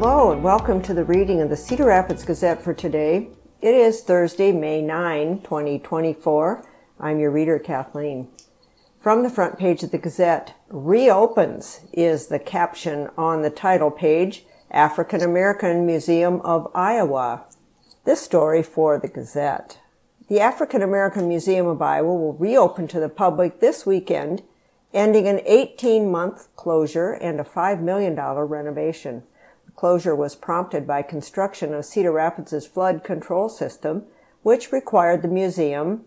Hello and welcome to the reading of the Cedar Rapids Gazette for today. It is Thursday, May 9, 2024. I'm your reader, Kathleen. From the front page of the Gazette, "Reopens" is the caption on the title page, African American Museum of Iowa. This story for the Gazette. The African American Museum of Iowa will reopen to the public this weekend, ending an 18-month closure and a $5 million renovation. Closure was prompted by construction of Cedar Rapids' flood control system, which required the museum,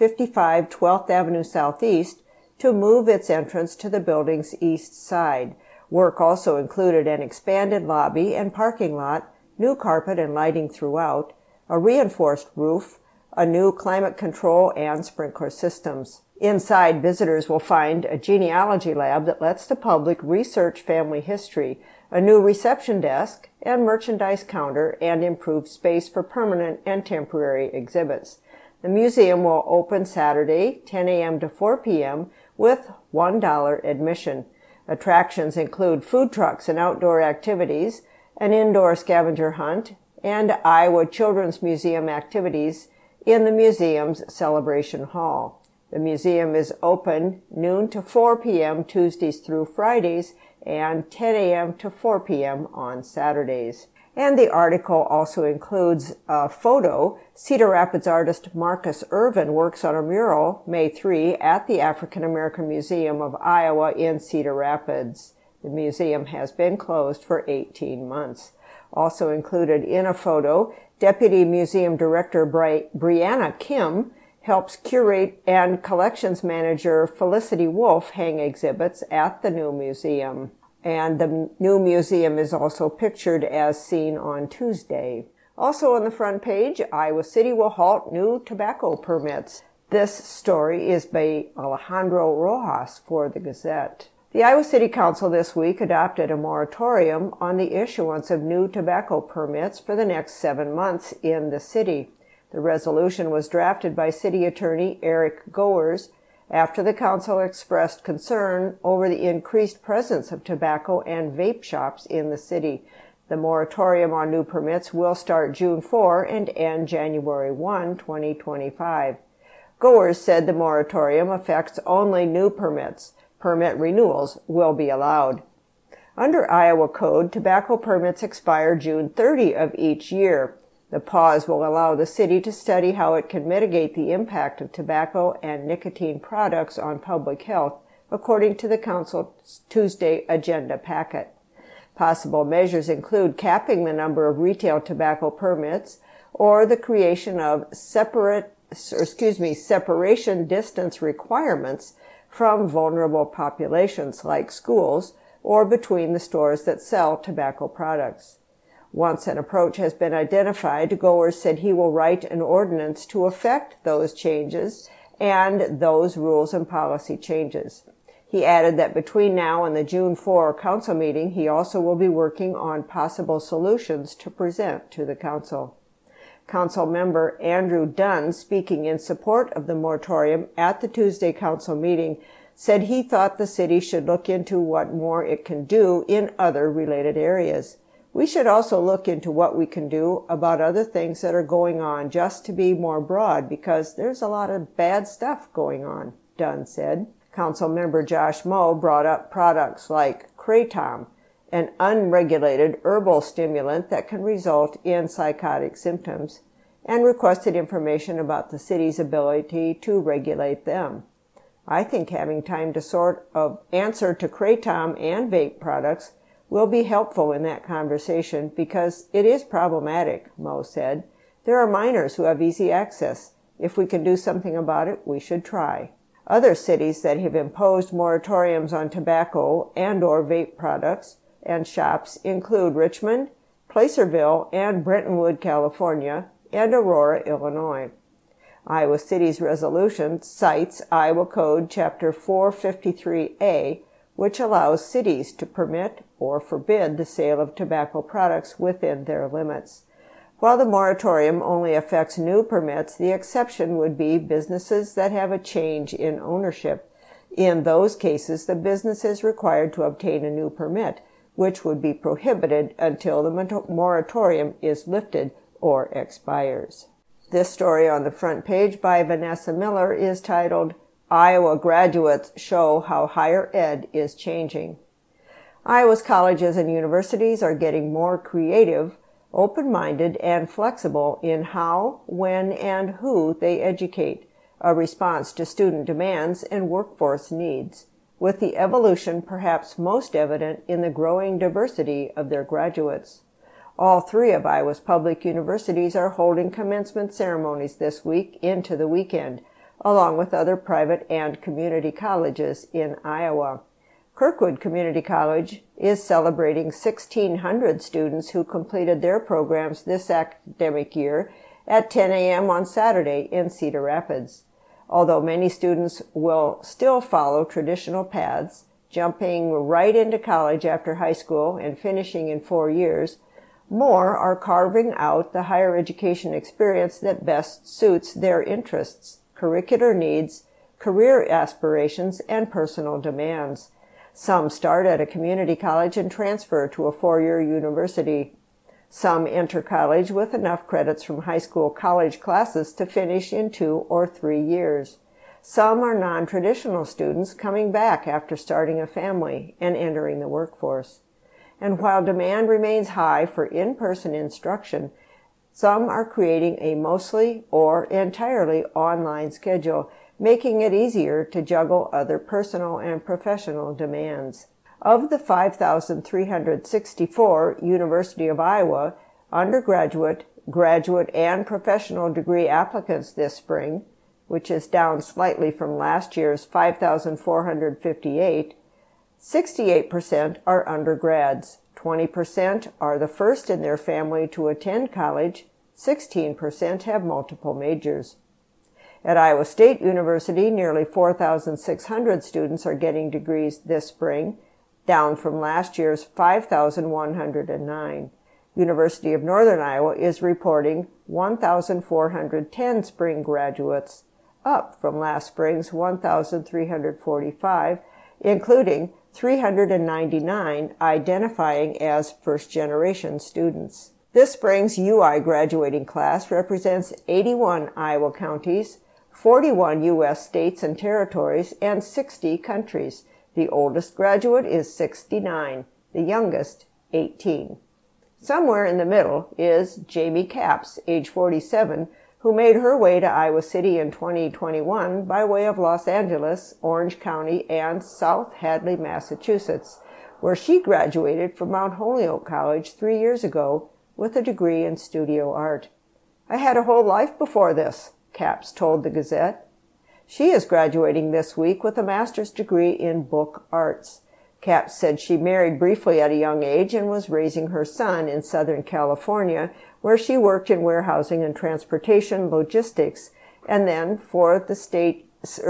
55 12th Avenue Southeast, to move its entrance to the building's east side. Work also included an expanded lobby and parking lot, new carpet and lighting throughout, a reinforced roof, a new climate control and sprinkler systems. Inside, visitors will find a genealogy lab that lets the public research family history, a new reception desk and merchandise counter, and improved space for permanent and temporary exhibits. The museum will open Saturday, 10 a.m. to 4 p.m. with $1 admission. Attractions include food trucks and outdoor activities, an indoor scavenger hunt, and Iowa Children's Museum activities in the museum's Celebration Hall. The museum is open noon to 4 p.m. Tuesdays through Fridays and 10 a.m. to 4 p.m. on Saturdays. And the article also includes a photo. Cedar Rapids artist Marcus Irvin works on a mural May 3 at the African American Museum of Iowa in Cedar Rapids. The museum has been closed for 18 months. Also included in a photo, Deputy Museum Director Brianna Kim helps curate, and collections manager Felicity Wolf hang exhibits at the new museum. And the new museum is also pictured as seen on Tuesday. Also on the front page, Iowa City will halt new tobacco permits. This story is by Alejandro Rojas for the Gazette. The Iowa City Council this week adopted a moratorium on the issuance of new tobacco permits for the next 7 months in the city. The resolution was drafted by City Attorney Eric Goers after the council expressed concern over the increased presence of tobacco and vape shops in the city. The moratorium on new permits will start June 4 and end January 1, 2025. Goers said the moratorium affects only new permits. Permit renewals will be allowed. Under Iowa Code, tobacco permits expire June 30 of each year. The pause will allow the city to study how it can mitigate the impact of tobacco and nicotine products on public health, according to the council's Tuesday agenda packet. Possible measures include capping the number of retail tobacco permits or the creation of separation distance requirements from vulnerable populations like schools or between the stores that sell tobacco products. Once an approach has been identified, Goers said he will write an ordinance to effect those changes and those rules and policy changes. He added that between now and the June 4 council meeting, he also will be working on possible solutions to present to the council. Council member Andrew Dunn, speaking in support of the moratorium at the Tuesday council meeting, said he thought the city should look into what more it can do in other related areas. We should also look into what we can do about other things that are going on, just to be more broad, because there's a lot of bad stuff going on, Dunn said. Council member Josh Moe brought up products like Kratom, an unregulated herbal stimulant that can result in psychotic symptoms, and requested information about the city's ability to regulate them. I think having time to sort of answer to Kratom and vape products will be helpful in that conversation because it is problematic, Moe said. There are minors who have easy access. If we can do something about it, we should try. Other cities that have imposed moratoriums on tobacco and or vape products and shops include Richmond, Placerville, and Brentonwood, California, and Aurora, Illinois. Iowa City's resolution cites Iowa Code Chapter 453A, which allows cities to permit or forbid the sale of tobacco products within their limits. While the moratorium only affects new permits, the exception would be businesses that have a change in ownership. In those cases, the business is required to obtain a new permit, which would be prohibited until the moratorium is lifted or expires. This story on the front page by Vanessa Miller is titled, Iowa Graduates Show How Higher Ed is Changing. Iowa's colleges and universities are getting more creative, open-minded, and flexible in how, when, and who they educate, a response to student demands and workforce needs, with the evolution perhaps most evident in the growing diversity of their graduates. All three of Iowa's public universities are holding commencement ceremonies this week into the weekend, along with other private and community colleges in Iowa. Kirkwood Community College is celebrating 1,600 students who completed their programs this academic year at 10 a.m. on Saturday in Cedar Rapids. Although many students will still follow traditional paths, jumping right into college after high school and finishing in 4 years, more are carving out the higher education experience that best suits their interests, curricular needs, career aspirations, and personal demands. Some start at a community college and transfer to a 4-year university. Some enter college with enough credits from high school college classes to finish in 2 or 3 years. Some are non-traditional students coming back after starting a family and entering the workforce. And while demand remains high for in-person instruction, some are creating a mostly or entirely online schedule, making it easier to juggle other personal and professional demands. Of the 5,364 University of Iowa undergraduate, graduate, and professional degree applicants this spring, which is down slightly from last year's 5,458, 68% are undergrads, 20% are the first in their family to attend college, 16% have multiple majors. At Iowa State University, nearly 4,600 students are getting degrees this spring, down from last year's 5,109. University of Northern Iowa is reporting 1,410 spring graduates, up from last spring's 1,345, including 399 identifying as first-generation students. This spring's UI graduating class represents 81 Iowa counties, 41 U.S. states and territories, and 60 countries. The oldest graduate is 69, the youngest 18. Somewhere in the middle is Jamie Capps, age 47, who made her way to Iowa City in 2021 by way of Los Angeles, Orange County, and South Hadley, Massachusetts, where she graduated from Mount Holyoke College 3 years ago with a degree in studio art. "I had a whole life before this," Capps told the Gazette. She is graduating this week with a master's degree in book arts. Capps said she married briefly at a young age and was raising her son in Southern California, where she worked in warehousing and transportation logistics, and then for the skate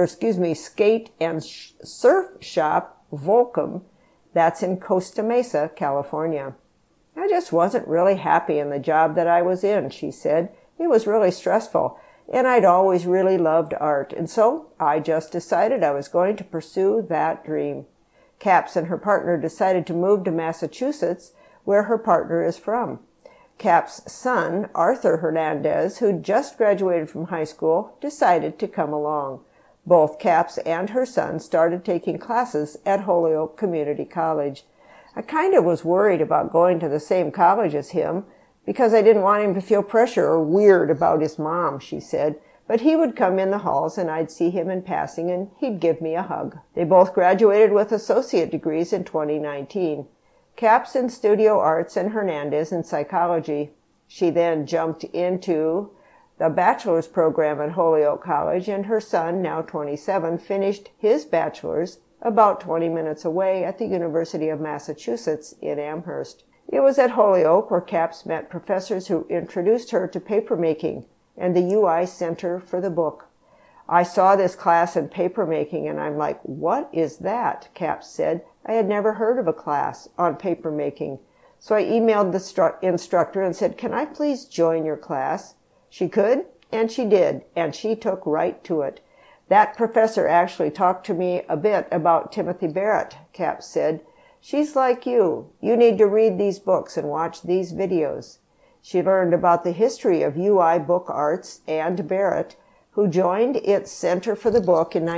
and surf shop Volcom, that's in Costa Mesa, California. "I just wasn't really happy in the job that I was in," she said. "It was really stressful, and I'd always really loved art, and so I just decided I was going to pursue that dream." Capps and her partner decided to move to Massachusetts, where her partner is from. Capps' son, Arthur Hernandez, who just graduated from high school, decided to come along. Both Capps and her son started taking classes at Holyoke Community College. "I kind of was worried about going to the same college as him, because I didn't want him to feel pressure or weird about his mom," she said. "But he would come in the halls and I'd see him in passing and he'd give me a hug." They both graduated with associate degrees in 2019. Capps in studio arts and Hernandez in psychology. She then jumped into the bachelor's program at Holyoke College, and her son, now 27, finished his bachelor's about 20 minutes away at the University of Massachusetts in Amherst. It was at Holyoke where Capps met professors who introduced her to papermaking and the UI Center for the Book. "I saw this class in papermaking and I'm like, what is that?" Capps said. "I had never heard of a class on papermaking. So I emailed the instructor and said, 'Can I please join your class?' She could, and she did, and she took right to it. That professor actually talked to me a bit about Timothy Barrett," Capps said. She's like you. You need to read these books and watch these videos. She learned about the history of UI Book Arts and Barrett, who joined its Center for the Book in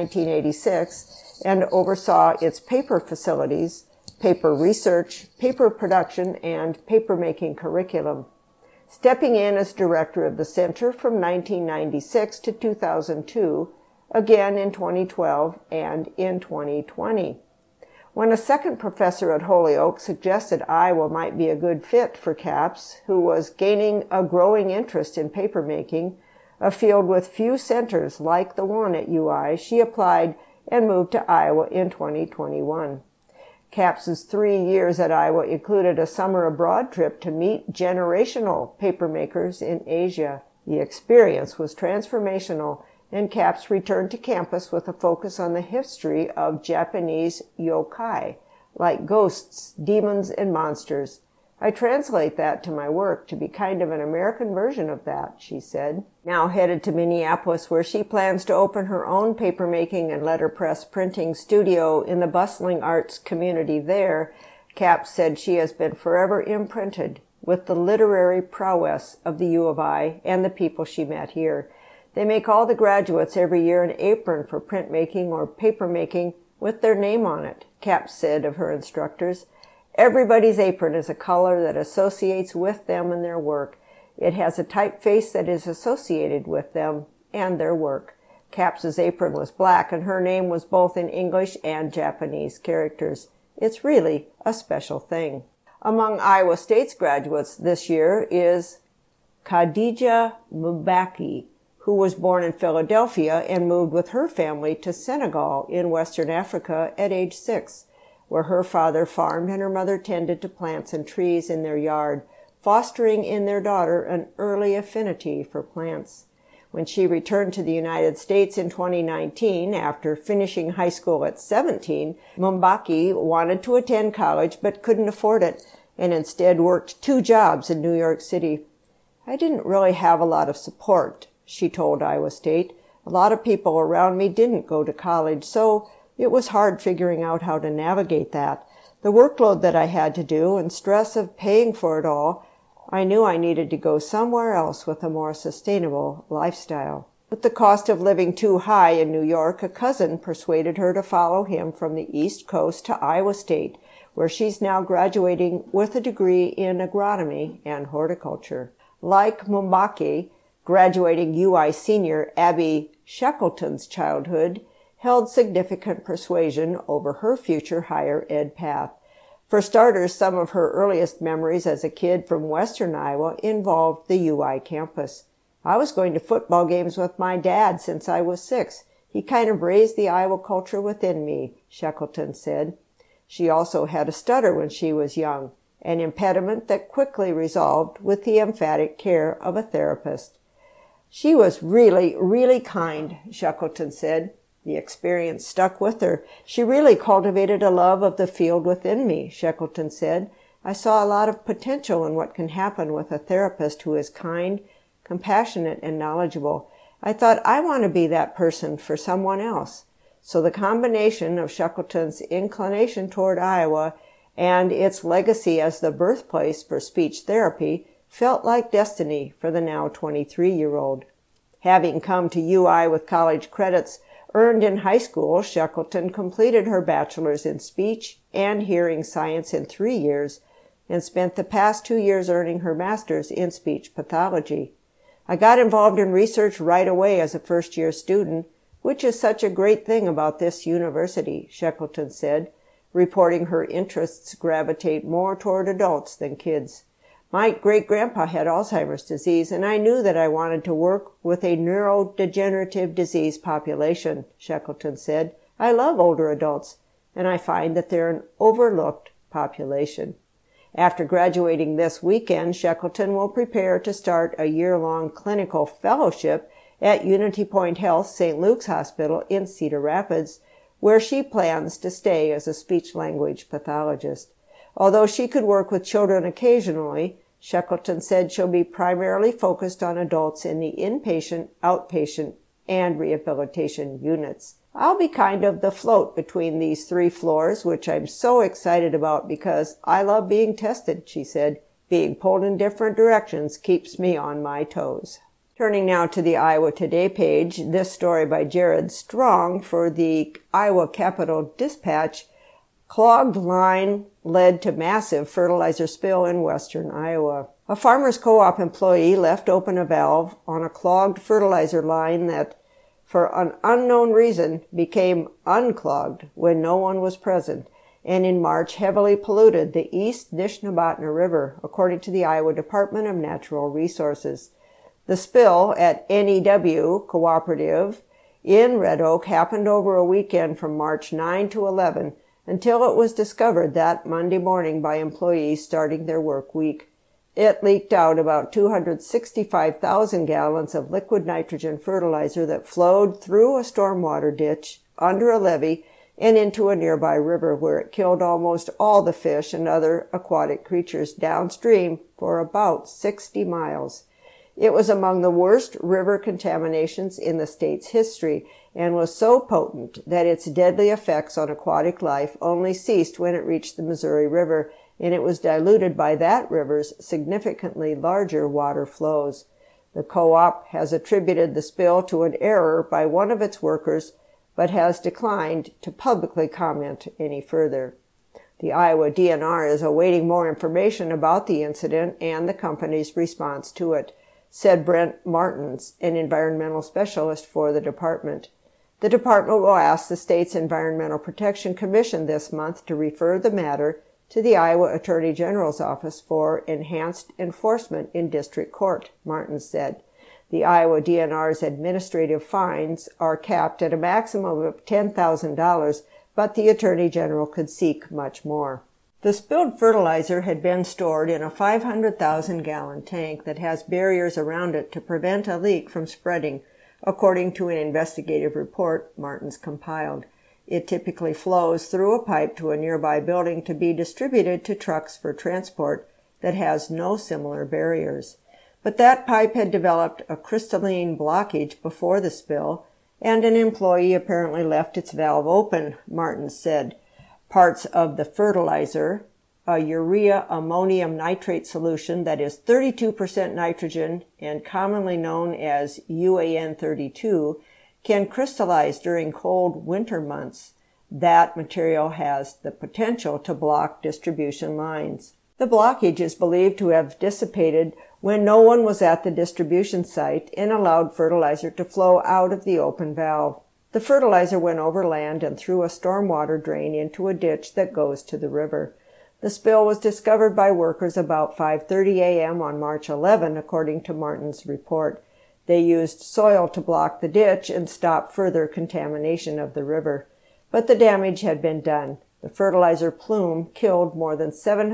1986 and oversaw its paper facilities, paper research, paper production, and paper-making curriculum. Stepping in as director of the center from 1996 to 2002, again in 2012 and in 2020. When a second professor at Holyoke suggested Iowa might be a good fit for Capps, who was gaining a growing interest in papermaking, a field with few centers like the one at UI, she applied and moved to Iowa in 2021. Capps' 3 years at Iowa included a summer abroad trip to meet generational papermakers in Asia. The experience was transformational, and Capps returned to campus with a focus on the history of Japanese yokai, like ghosts, demons, and monsters. I translate that to my work to be kind of an American version of that, she said. Now headed to Minneapolis, where she plans to open her own papermaking and letterpress printing studio in the bustling arts community there, Capps said she has been forever imprinted with the literary prowess of the U of I and the people she met here. They make all the graduates every year an apron for printmaking or papermaking with their name on it, Capps said of her instructors. Everybody's apron is a color that associates with them and their work. It has a typeface that is associated with them and their work. Capps' apron was black, and her name was both in English and Japanese characters. It's really a special thing. Among Iowa State's graduates this year is Khadija Mbaki, who was born in Philadelphia and moved with her family to Senegal in Western Africa at age 6. Where her father farmed and her mother tended to plants and trees in their yard, fostering in their daughter an early affinity for plants. When she returned to the United States in 2019, after finishing high school at 17, Mbaki wanted to attend college but couldn't afford it, and instead worked 2 jobs in New York City. I didn't really have a lot of support, she told Iowa State. A lot of people around me didn't go to college, so it was hard figuring out how to navigate that. The workload that I had to do and stress of paying for it all, I knew I needed to go somewhere else with a more sustainable lifestyle. With the cost of living too high in New York, a cousin persuaded her to follow him from the East Coast to Iowa State, where she's now graduating with a degree in agronomy and horticulture. Like Mbaki, graduating UI senior Abby Shackleton's childhood held significant persuasion over her future higher ed path. For starters, some of her earliest memories as a kid from western Iowa involved the UI campus. I was going to football games with my dad since I was 6. He kind of raised the Iowa culture within me, Shackleton said. She also had a stutter when she was young, an impediment that quickly resolved with the emphatic care of a therapist. She was really, really kind, Shackleton said. The experience stuck with her. She really cultivated a love of the field within me, Shackleton said. I saw a lot of potential in what can happen with a therapist who is kind, compassionate, and knowledgeable. I thought, I want to be that person for someone else. So the combination of Shackleton's inclination toward Iowa and its legacy as the birthplace for speech therapy felt like destiny for the now 23-year-old. Having come to UI with college credits earned in high school, Shackleton completed her bachelor's in speech and hearing science in 3 years and spent the past 2 years earning her master's in speech pathology. I got involved in research right away as a first-year student, which is such a great thing about this university, Shackleton said, reporting her interests gravitate more toward adults than kids. My great-grandpa had Alzheimer's disease, and I knew that I wanted to work with a neurodegenerative disease population, Shackleton said. I love older adults, and I find that they're an overlooked population. After graduating this weekend, Shackleton will prepare to start a year-long clinical fellowship at Unity Point Health St. Luke's Hospital in Cedar Rapids, where she plans to stay as a speech-language pathologist. Although she could work with children occasionally, Shackleton said she'll be primarily focused on adults in the inpatient, outpatient, and rehabilitation units. I'll be kind of the float between these 3 floors, which I'm so excited about because I love being tested, she said. Being pulled in different directions keeps me on my toes. Turning now to the Iowa Today page, this story by Jared Strong for the Iowa Capital Dispatch. Clogged line led to massive fertilizer spill in western Iowa. A farmer's co-op employee left open a valve on a clogged fertilizer line that, for an unknown reason, became unclogged when no one was present, and in March heavily polluted the East Nishnabotna River, according to the Iowa Department of Natural Resources. The spill at NEW Cooperative in Red Oak happened over a weekend from March 9 to 11, until it was discovered that Monday morning by employees starting their work week. It leaked out about 265,000 gallons of liquid nitrogen fertilizer that flowed through a stormwater ditch, under a levee, and into a nearby river where it killed almost all the fish and other aquatic creatures downstream for about 60 miles. It was among the worst river contaminations in the state's history and was so potent that its deadly effects on aquatic life only ceased when it reached the Missouri River, and it was diluted by that river's significantly larger water flows. The co-op has attributed the spill to an error by one of its workers, but has declined to publicly comment any further. The Iowa DNR is awaiting more information about the incident and the company's response to it, said Brent Martins, an environmental specialist for the department. The department will ask the state's Environmental Protection Commission this month to refer the matter to the Iowa Attorney General's office for enhanced enforcement in district court, Martins said. The Iowa DNR's administrative fines are capped at a maximum of $10,000, but the Attorney General could seek much more. The spilled fertilizer had been stored in a 500,000-gallon tank that has barriers around it to prevent a leak from spreading, according to an investigative report Martins compiled. It typically flows through a pipe to a nearby building to be distributed to trucks for transport that has no similar barriers. But that pipe had developed a crystalline blockage before the spill, and an employee apparently left its valve open, Martins said. Parts of the fertilizer, a urea ammonium nitrate solution that is 32% nitrogen and commonly known as UAN32, can crystallize during cold winter months. That material has the potential to block distribution lines. The blockage is believed to have dissipated when no one was at the distribution site and allowed fertilizer to flow out of the open valve. The fertilizer went over land and through a stormwater drain into a ditch that goes to the river. The spill was discovered by workers about 5:30 a.m. on March 11, according to Martin's report. They used soil to block the ditch and stop further contamination of the river. But the damage had been done. The fertilizer plume killed more than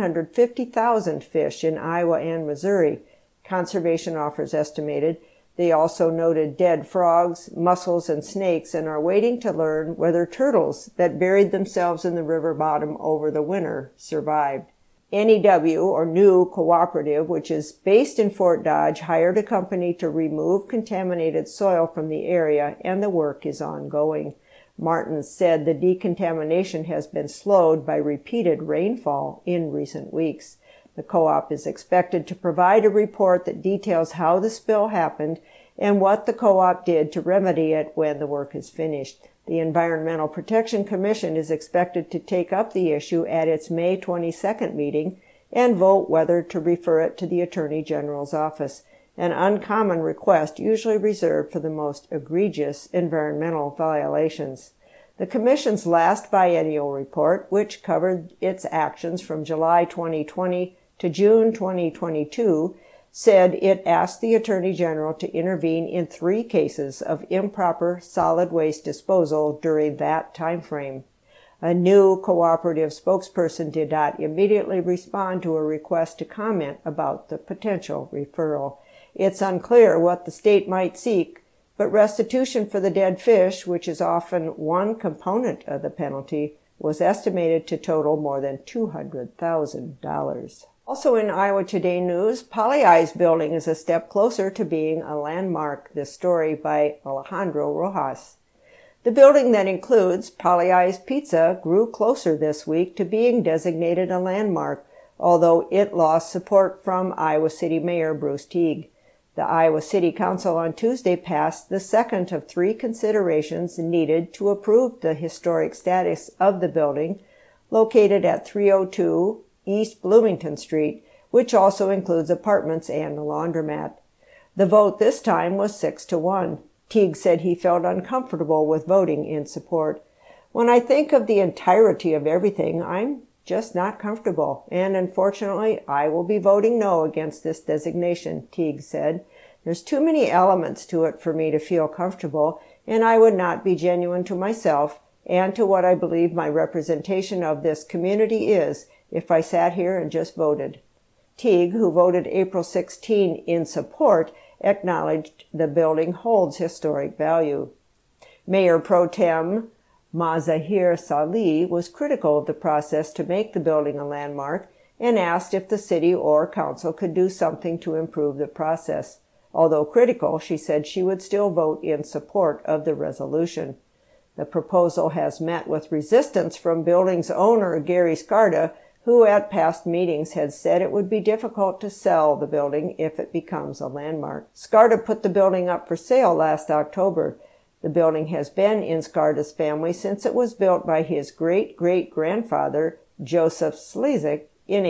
750,000 fish in Iowa and Missouri, conservation officers estimated. They also noted dead frogs, mussels, and snakes and are waiting to learn whether turtles that buried themselves in the river bottom over the winter survived. NEW, or New Cooperative, which is based in Fort Dodge, hired a company to remove contaminated soil from the area, and the work is ongoing. Martins said the decontamination has been slowed by repeated rainfall in recent weeks. The co-op is expected to provide a report that details how the spill happened and what the co-op did to remedy it when the work is finished. The Environmental Protection Commission is expected to take up the issue at its May 22nd meeting and vote whether to refer it to the Attorney General's office, an uncommon request usually reserved for the most egregious environmental violations. The Commission's last biennial report, which covered its actions from July 2020 to June 2022, said it asked the Attorney General to intervene in 3 cases of improper solid waste disposal during that time frame. A New Cooperative spokesperson did not immediately respond to a request to comment about the potential referral. It's unclear what the state might seek, but restitution for the dead fish, which is often one component of the penalty, was estimated to total more than $200,000. Also in Iowa Today news, Polly-I's building is a step closer to being a landmark. This story by Alejandro Rojas. The building that includes Polly-I's Pizza grew closer this week to being designated a landmark, although it lost support from Iowa City Mayor Bruce Teague. The Iowa City Council on Tuesday passed the second of 3 considerations needed to approve the historic status of the building located at 302 East Bloomington Street, which also includes apartments and a laundromat. The vote this time was 6-1. Teague said he felt uncomfortable with voting in support. When I think of the entirety of everything, I'm just not comfortable, and unfortunately, I will be voting no against this designation, Teague said. There's too many elements to it for me to feel comfortable, and I would not be genuine to myself and to what I believe my representation of this community is if I sat here and just voted. Teague, who voted April 16 in support, acknowledged the building holds historic value. Mayor Pro Tem Mazahir Salih was critical of the process to make the building a landmark and asked if the city or council could do something to improve the process. Although critical, she said she would still vote in support of the resolution. The proposal has met with resistance from building's owner Gary Skarda, who at past meetings had said it would be difficult to sell the building if it becomes a landmark. Skarda put the building up for sale last October. The building has been in Skarda's family since it was built by his great-great-grandfather, Joseph Slezak, in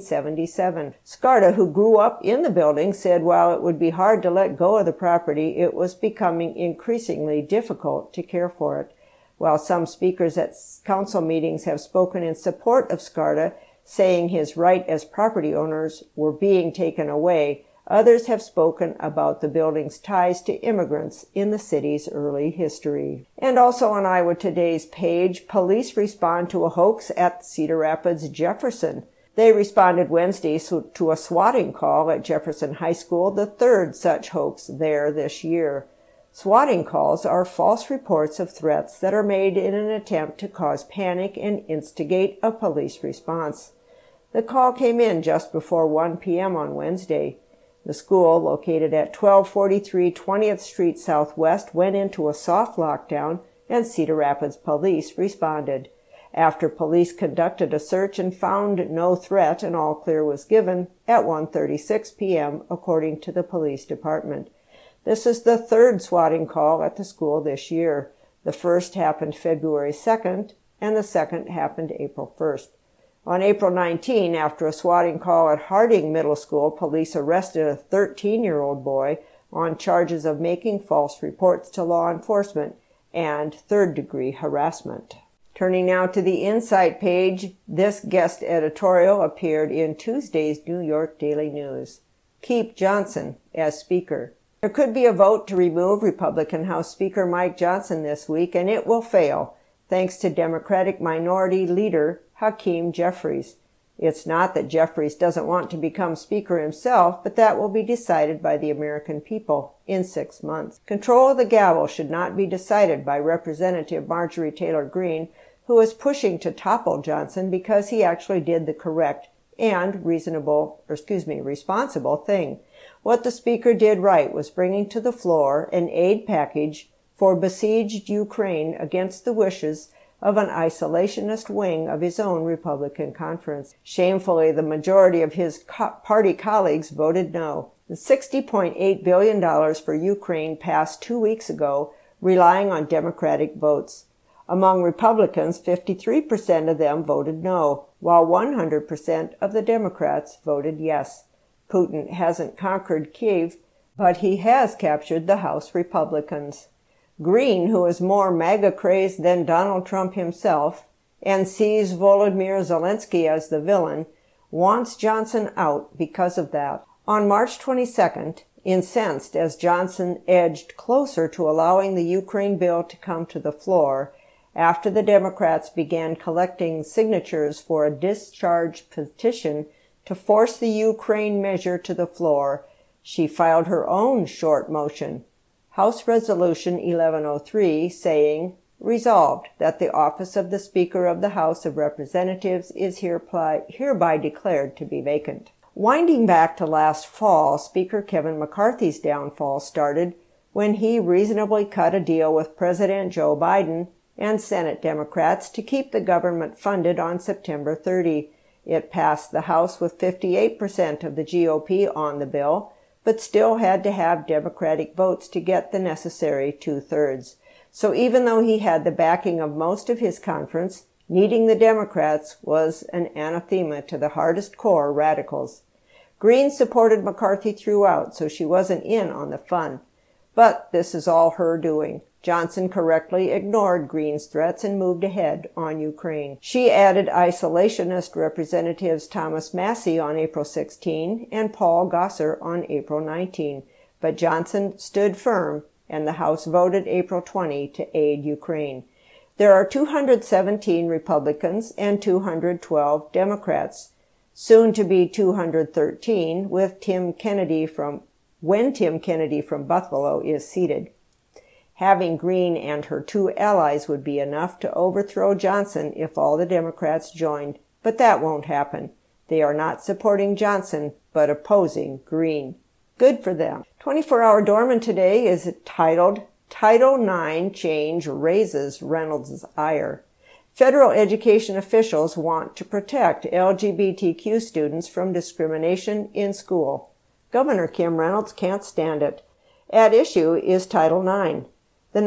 1877. Skarda, who grew up in the building, said while it would be hard to let go of the property, it was becoming increasingly difficult to care for it. While some speakers at council meetings have spoken in support of Skarda, saying his right as property owners were being taken away, others have spoken about the building's ties to immigrants in the city's early history. And also on Iowa Today's page, police respond to a hoax at Cedar Rapids Jefferson. They responded Wednesday to a swatting call at Jefferson High School, the third such hoax there this year. Swatting calls are false reports of threats that are made in an attempt to cause panic and instigate a police response. The call came in just before 1 p.m. on Wednesday. The school, located at 1243 20th Street Southwest, went into a soft lockdown, and Cedar Rapids police responded. After police conducted a search and found no threat, an all clear was given at 1:36 p.m., according to the police department. This is the third swatting call at the school this year. The first happened February 2nd, and the second happened April 1st. On April 19, after a swatting call at Harding Middle School, police arrested a 13-year-old boy on charges of making false reports to law enforcement and third-degree harassment. Turning now to the Insight page, this guest editorial appeared in Tuesday's New York Daily News. Keep Johnson as Speaker. There could be a vote to remove Republican House Speaker Mike Johnson this week, and it will fail, thanks to Democratic Minority Leader Hakeem Jeffries. It's not that Jeffries doesn't want to become Speaker himself, but that will be decided by the American people in 6 months. Control of the gavel should not be decided by Representative Marjorie Taylor Greene, who is pushing to topple Johnson because he actually did the correct and responsible thing. What the Speaker did right was bringing to the floor an aid package for besieged Ukraine against the wishes of an isolationist wing of his own Republican conference. Shamefully, the majority of his party colleagues voted no. The $60.8 billion for Ukraine passed 2 weeks ago, relying on Democratic votes. Among Republicans, 53% of them voted no, while 100% of the Democrats voted yes. Putin hasn't conquered Kyiv, but he has captured the House Republicans. Greene, who is more MAGA-crazed than Donald Trump himself and sees Volodymyr Zelensky as the villain, wants Johnson out because of that. On March 22nd, incensed as Johnson edged closer to allowing the Ukraine bill to come to the floor, after the Democrats began collecting signatures for a discharge petition to force the Ukraine measure to the floor, she filed her own short motion, House Resolution 1103, saying, "Resolved that the office of the Speaker of the House of Representatives is hereby declared to be vacant." Winding back to last fall, Speaker Kevin McCarthy's downfall started when he reasonably cut a deal with President Joe Biden and Senate Democrats to keep the government funded on September 30. It passed the House with 58% of the GOP on the bill, but still had to have Democratic votes to get the necessary 2/3. So even though he had the backing of most of his conference, needing the Democrats was an anathema to the hardest core radicals. Greens supported McCarthy throughout, so she wasn't in on the fun. But this is all her doing. Johnson correctly ignored Green's threats and moved ahead on Ukraine. She added isolationist representatives Thomas Massie on April 16 and Paul Gosar on April 19, but Johnson stood firm, and the House voted April 20 to aid Ukraine. There are 217 Republicans and 212 Democrats, soon to be 213 when Tim Kennedy from Buffalo is seated. Having Green and her two allies would be enough to overthrow Johnson if all the Democrats joined, but that won't happen. They are not supporting Johnson, but opposing Green. Good for them. 24-hour Dorman today is titled Title IX Change Raises Reynolds' Ire. Federal education officials want to protect LGBTQ students from discrimination in school. Governor Kim Reynolds can't stand it. At issue is Title IX, the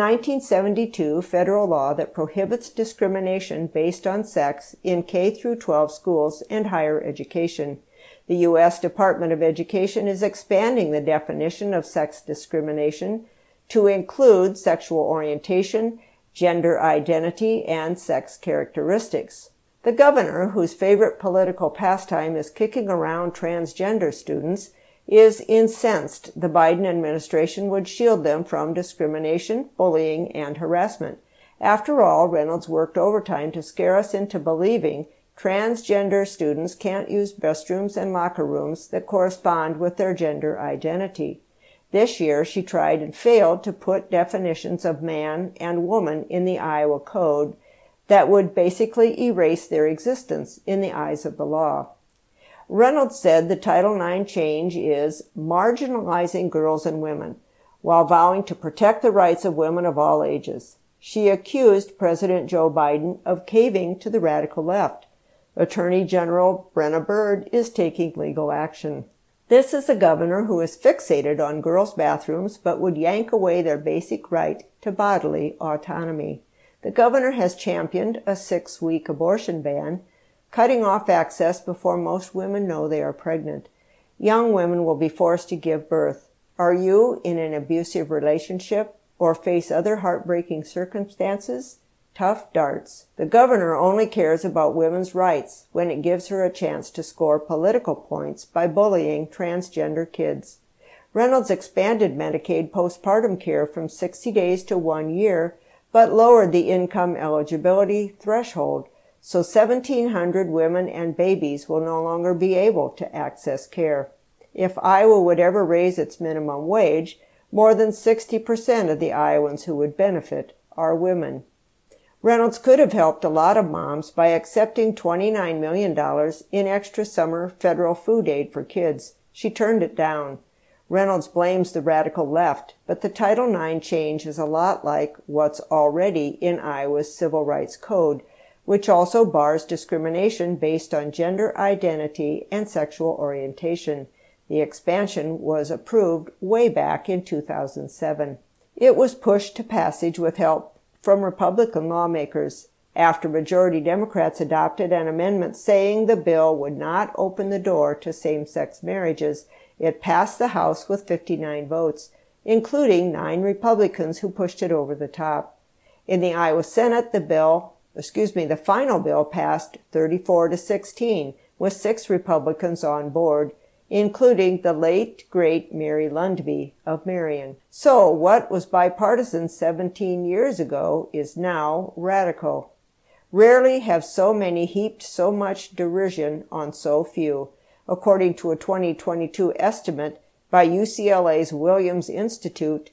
1972 federal law that prohibits discrimination based on sex in K-12 schools and higher education. The U.S. Department of Education is expanding the definition of sex discrimination to include sexual orientation, gender identity, and sex characteristics. The governor, whose favorite political pastime is kicking around transgender students, is incensed the Biden administration would shield them from discrimination, bullying, and harassment. After all, Reynolds worked overtime to scare us into believing transgender students can't use restrooms and locker rooms that correspond with their gender identity. This year, she tried and failed to put definitions of man and woman in the Iowa Code that would basically erase their existence in the eyes of the law. Reynolds said the Title IX change is marginalizing girls and women, while vowing to protect the rights of women of all ages. She accused President Joe Biden of caving to the radical left. Attorney General Brenna Bird is taking legal action. This is a governor who is fixated on girls' bathrooms but would yank away their basic right to bodily autonomy. The governor has championed a 6-week abortion ban, cutting off access before most women know they are pregnant. Young women will be forced to give birth. Are you in an abusive relationship or face other heartbreaking circumstances? Tough darts. The governor only cares about women's rights when it gives her a chance to score political points by bullying transgender kids. Reynolds expanded Medicaid postpartum care from 60 days to 1 year, but lowered the income eligibility threshold, so 1,700 women and babies will no longer be able to access care. If Iowa would ever raise its minimum wage, more than 60% of the Iowans who would benefit are women. Reynolds could have helped a lot of moms by accepting $29 million in extra summer federal food aid for kids. She turned it down. Reynolds blames the radical left, but the Title IX change is a lot like what's already in Iowa's Civil Rights Code, which also bars discrimination based on gender identity and sexual orientation. The expansion was approved way back in 2007. It was pushed to passage with help from Republican lawmakers after majority Democrats adopted an amendment saying the bill would not open the door to same-sex marriages. It passed the House with 59 votes, including 9 Republicans who pushed it over the top. In the Iowa Senate, the final bill passed 34-16, with 6 Republicans on board, including the late, great Mary Lundby of Marion. So what was bipartisan 17 years ago is now radical. Rarely have so many heaped so much derision on so few. According to a 2022 estimate by UCLA's Williams Institute,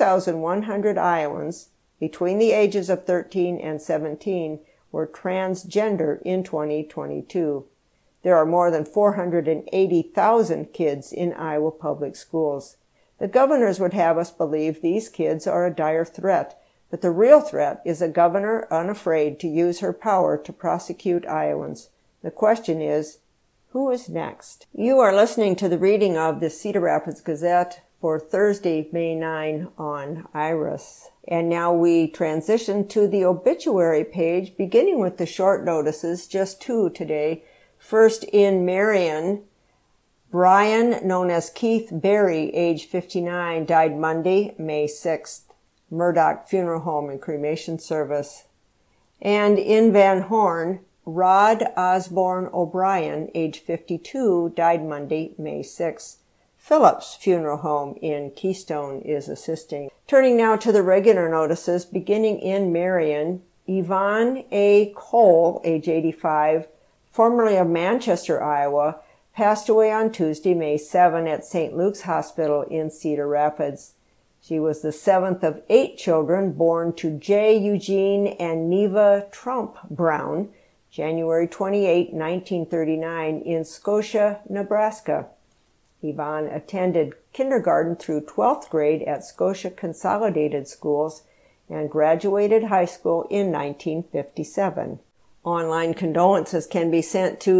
2,100 Iowans between the ages of 13 and 17 were transgender in 2022. There are more than 480,000 kids in Iowa public schools. The governors would have us believe these kids are a dire threat, but the real threat is a governor unafraid to use her power to prosecute Iowans. The question is, who is next? You are listening to the reading of the Cedar Rapids Gazette for Thursday, May 9 on Iris. And now we transition to the obituary page, beginning with the short notices, just two today. First, in Marion, Brian, known as Keith Berry, age 59, died Monday, May 6th. Murdoch Funeral Home and Cremation Service. And in Van Horn, Rod Osborne O'Brien, age 52, died Monday, May 6th. Phillips Funeral Home in Keystone is assisting. Turning now to the regular notices, beginning in Marion, Yvonne A. Cole, age 85, formerly of Manchester, Iowa, passed away on Tuesday, May 7 at St. Luke's Hospital in Cedar Rapids. She was the seventh of 8 children born to J. Eugene and Neva Trump Brown, January 28, 1939, in Scotia, Nebraska. Yvonne attended kindergarten through 12th grade at Scotia Consolidated Schools and graduated high school in 1957. Online condolences can be sent to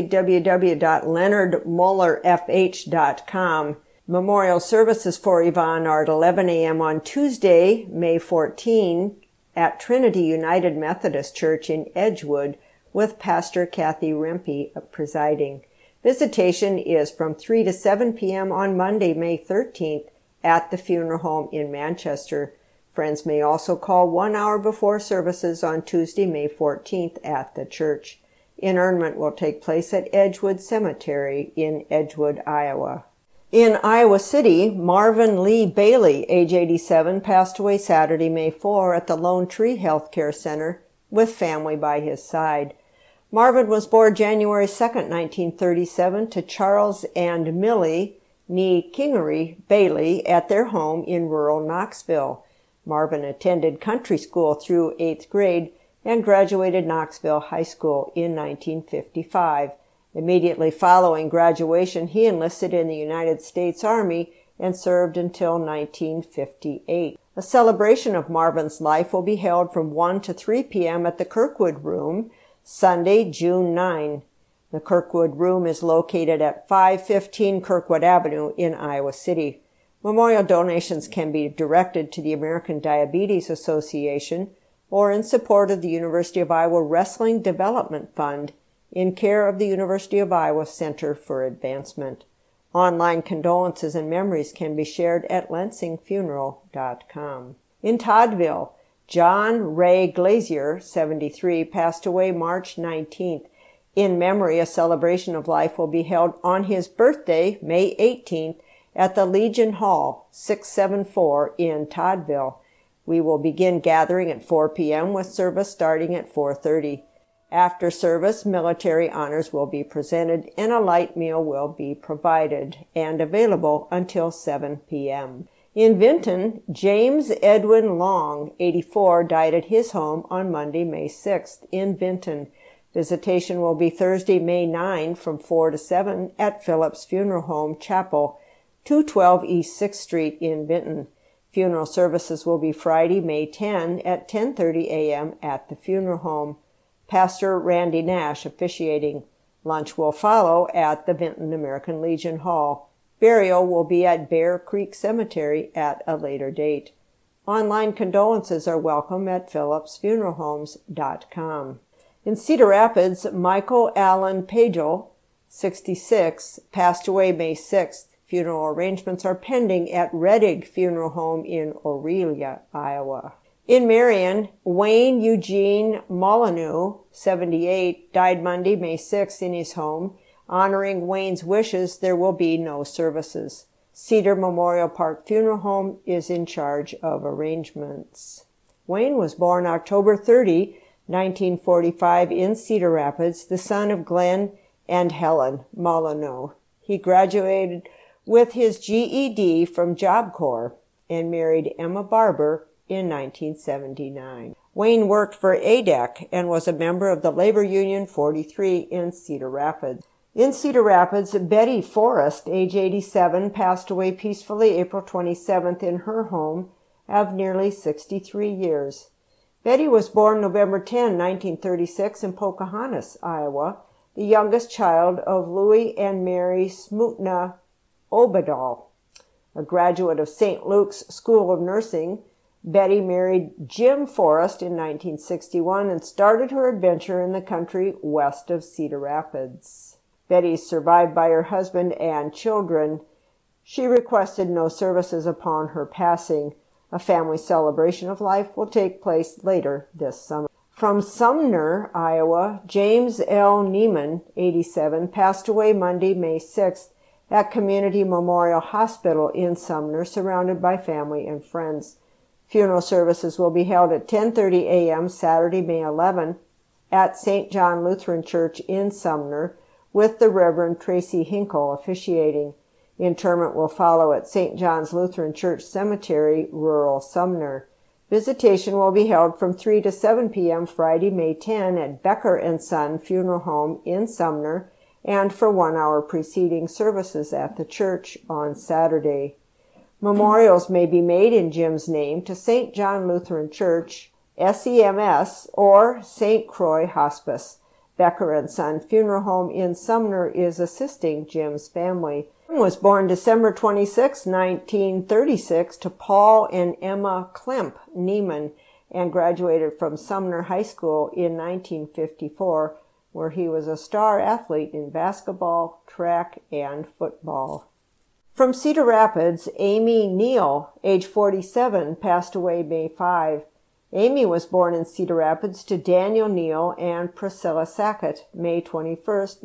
www.leonardmullerfh.com. Memorial services for Yvonne are at 11 a.m. on Tuesday, May 14, at Trinity United Methodist Church in Edgewood, with Pastor Kathy Rempe presiding. Visitation is from 3 to 7 p.m. on Monday, May 13th, at the funeral home in Manchester. Friends may also call 1 hour before services on Tuesday, May 14th, at the church. Interment will take place at Edgewood Cemetery in Edgewood, Iowa. In Iowa City, Marvin Lee Bailey, age 87, passed away Saturday, May 4, at the Lone Tree Healthcare Center with family by his side. Marvin was born January 2, 1937, to Charles and Millie Nee Kingery Bailey at their home in rural Knoxville. Marvin attended country school through 8th grade and graduated Knoxville High School in 1955. Immediately following graduation, he enlisted in the United States Army and served until 1958. A celebration of Marvin's life will be held from 1 to 3 p.m. at the Kirkwood Room, Sunday, June 9. The Kirkwood Room is located at 515 Kirkwood Avenue in Iowa City. Memorial donations can be directed to the American Diabetes Association or in support of the University of Iowa Wrestling Development Fund in care of the University of Iowa Center for Advancement. Online condolences and memories can be shared at lansingfuneral.com. In Toddville, John Ray Glazier, 73, passed away March 19th. In memory, a celebration of life will be held on his birthday, May 18th, at the Legion Hall, 674 in Toddville. We will begin gathering at 4 p.m. with service starting at 4:30. After service, military honors will be presented and a light meal will be provided and available until 7 p.m. In Vinton, James Edwin Long, 84, died at his home on Monday, May 6th in Vinton. Visitation will be Thursday, May 9 from 4 to 7 at Phillips Funeral Home Chapel, 212 East 6th Street in Vinton. Funeral services will be Friday, May 10 at 10:30 a.m. at the funeral home. Pastor Randy Nash officiating. Lunch will follow at the Vinton American Legion Hall. Burial will be at Bear Creek Cemetery at a later date. Online condolences are welcome at phillipsfuneralhomes.com. In Cedar Rapids, Michael Allen Pagel, 66, passed away May 6th. Funeral arrangements are pending at Redig Funeral Home in Aurelia, Iowa. In Marion, Wayne Eugene Molyneux, 78, died Monday, May 6th in his home. Honoring Wayne's wishes, there will be no services. Cedar Memorial Park Funeral Home is in charge of arrangements. Wayne was born October 30, 1945 in Cedar Rapids, the son of Glenn and Helen Molyneux. He graduated with his GED from Job Corps and married Emma Barber in 1979. Wayne worked for ADEC and was a member of the Labor Union 43 in Cedar Rapids. In Cedar Rapids, Betty Forrest, age 87, passed away peacefully April 27th in her home of nearly 63 years. Betty was born November 10, 1936 in Pocahontas, Iowa, the youngest child of Louis and Mary Smootna Obadal. A graduate of St. Luke's School of Nursing, Betty married Jim Forrest in 1961 and started her adventure in the country west of Cedar Rapids. Betty is survived by her husband and children. She requested no services upon her passing. A family celebration of life will take place later this summer. From Sumner, Iowa, James L. Neiman, 87, passed away Monday, May 6th at Community Memorial Hospital in Sumner, surrounded by family and friends. Funeral services will be held at 10:30 a.m. Saturday, May 11, at St. John Lutheran Church in Sumner, with the Reverend Tracy Hinkle officiating. Interment will follow at St. John's Lutheran Church Cemetery, rural Sumner. Visitation will be held from 3 to 7 p.m. Friday, May 10 at Becker & Son Funeral Home in Sumner, and for 1 hour preceding services at the church on Saturday. Memorials may be made in Jim's name to St. John Lutheran Church, SEMS, or St. Croix Hospice. Becker & Son Funeral Home in Sumner is assisting Jim's family. Jim was born December 26, 1936 to Paul and Emma Klemp Neiman and graduated from Sumner High School in 1954, where he was a star athlete in basketball, track, and football. From Cedar Rapids, Amy Neal, age 47, passed away May 5. Amy was born in Cedar Rapids to Daniel Neal and Priscilla Sackett, May 21,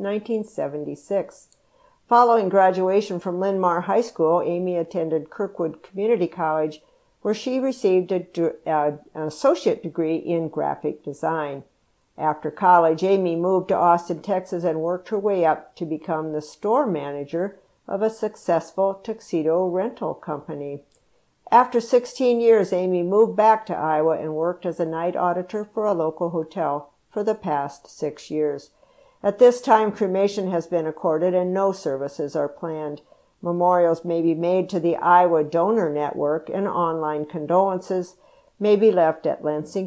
1976. Following graduation from Linn-Mar High School, Amy attended Kirkwood Community College, where she received an associate degree in graphic design. After college, Amy moved to Austin, Texas, and worked her way up to become the store manager of a successful tuxedo rental company. After 16 years, Amy moved back to Iowa and worked as a night auditor for a local hotel for the past 6 years. At this time, cremation has been accorded and no services are planned. Memorials may be made to the Iowa Donor Network, and online condolences may be left at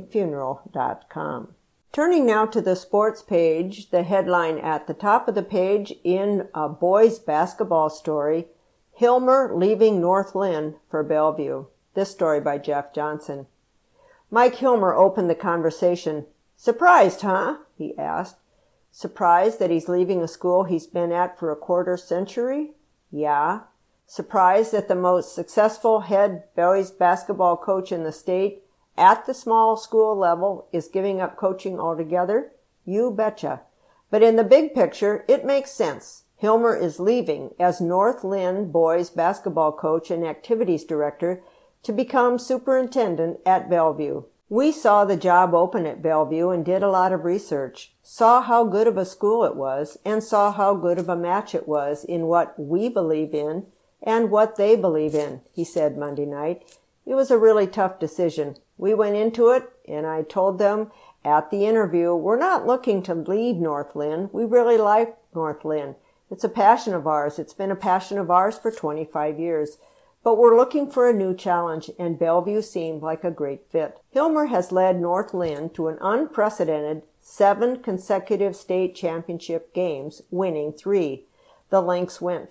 lansingfuneral.com. Turning now to the sports page, the headline at the top of the page in a boys basketball story, Hilmer leaving North Linn for Bellevue. This story by Jeff Johnson. Mike Hilmer opened the conversation. "Surprised, huh?" he asked. "Surprised that he's leaving a school he's been at for a quarter century? Yeah. Surprised that the most successful head boys basketball coach in the state at the small school level is giving up coaching altogether? You betcha. But in the big picture, it makes sense. Hilmer is leaving as North Linn boys basketball coach and activities director to become superintendent at Bellevue. We saw the job open at Bellevue and did a lot of research, saw how good of a school it was, and saw how good of a match it was in what we believe in and what they believe in," he said Monday night. "It was a really tough decision. We went into it, and I told them at the interview, we're not looking to leave North Linn. We really like North Linn. It's a passion of ours. It's been a passion of ours for 25 years. But we're looking for a new challenge, and Bellevue seemed like a great fit." Hilmer has led North Linn to an unprecedented 7 consecutive state championship games, winning 3. The Lynx went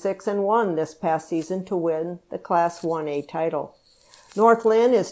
26-1 this past season to win the Class 1A title. North Linn is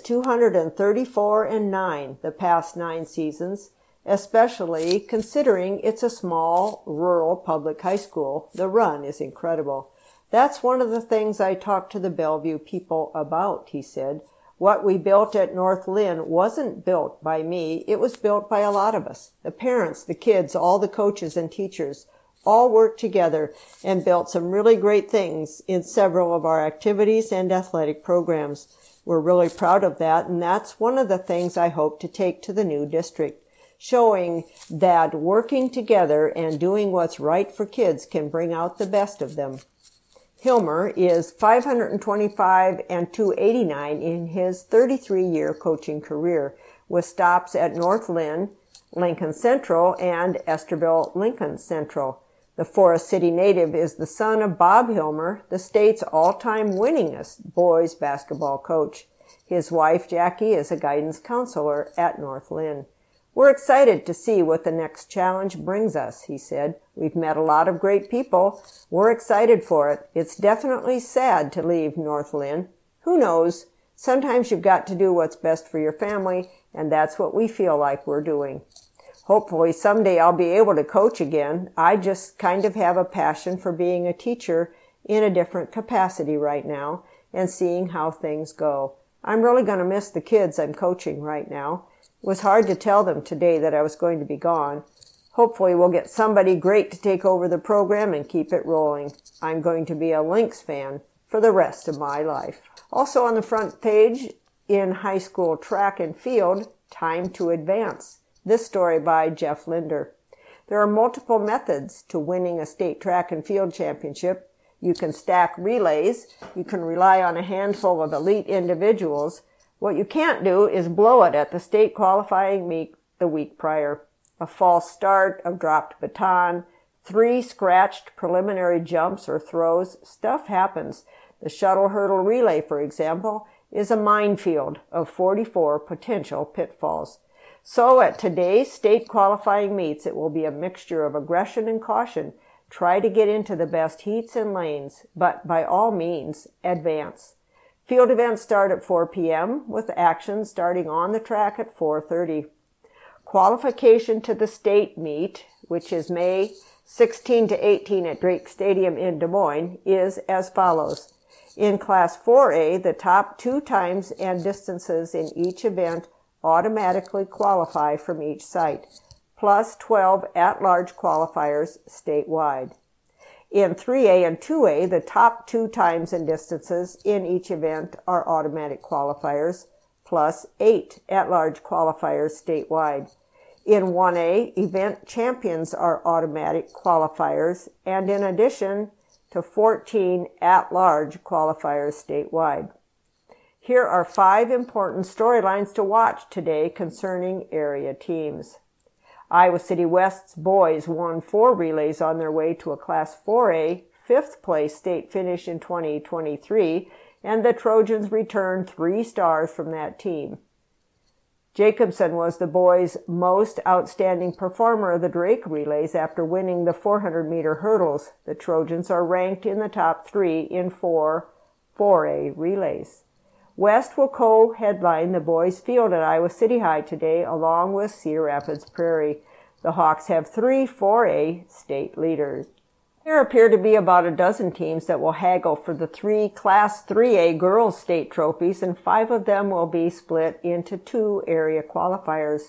234-9 the past 9 seasons, especially considering it's a small, rural public high school. The run is incredible. "That's one of the things I talked to the Bellevue people about," he said. "What we built at North Linn wasn't built by me. It was built by a lot of us. The parents, the kids, all the coaches and teachers all worked together and built some really great things in several of our activities and athletic programs. We're really proud of that, and that's one of the things I hope to take to the new district, showing that working together and doing what's right for kids can bring out the best of them." Hilmer is 525 and 289 in his 33-year coaching career, with stops at North Linn, Lincoln Central, and Estherville Lincoln Central. The Forest City native is the son of Bob Hilmer, the state's all-time winningest boys basketball coach. His wife, Jackie, is a guidance counselor at North Lynn. We're excited to see what the next challenge brings us, he said. We've met a lot of great people. We're excited for it. It's definitely sad to leave North Lynn. Who knows? Sometimes you've got to do what's best for your family, and that's what we feel like we're doing. Hopefully someday I'll be able to coach again. I just kind of have a passion for being a teacher in a different capacity right now and seeing how things go. I'm really going to miss the kids I'm coaching right now. It was hard to tell them today that I was going to be gone. Hopefully we'll get somebody great to take over the program and keep it rolling. I'm going to be a Lynx fan for the rest of my life. Also on the front page in high school track and field, Time to Advance. This story by Jeff Linder. There are multiple methods to winning a state track and field championship. You can stack relays. You can rely on a handful of elite individuals. What you can't do is blow it at the state qualifying meet the week prior. A false start, a dropped baton, 3 scratched preliminary jumps or throws. Stuff happens. The shuttle hurdle relay, for example, is a minefield of 44 potential pitfalls. So at today's state qualifying meets, it will be a mixture of aggression and caution. Try to get into the best heats and lanes, but by all means, advance. Field events start at 4 p.m. with action starting on the track at 4:30. Qualification to the state meet, which is May 16 to 18 at Drake Stadium in Des Moines, is as follows. In Class 4A, the top 2 times and distances in each event automatically qualify from each site, plus 12 at-large qualifiers statewide. In 3A and 2A, the top 2 times and distances in each event are automatic qualifiers, plus 8 at-large qualifiers statewide. In 1A, event champions are automatic qualifiers, and in addition to 14 at-large qualifiers statewide. Here are 5 important storylines to watch today concerning area teams. Iowa City West's boys won 4 relays on their way to a Class 4A 5th place state finish in 2023, and the Trojans returned 3 stars from that team. Jacobson was the boys' most outstanding performer of the Drake relays after winning the 400-meter hurdles. The Trojans are ranked in the top 3 in 4 4A relays. West will co-headline the boys' field at Iowa City High today, along with Cedar Rapids Prairie. The Hawks have 3 4A state leaders. There appear to be about a dozen teams that will haggle for the 3 Class 3A girls state trophies, and 5 of them will be split into 2 area qualifiers.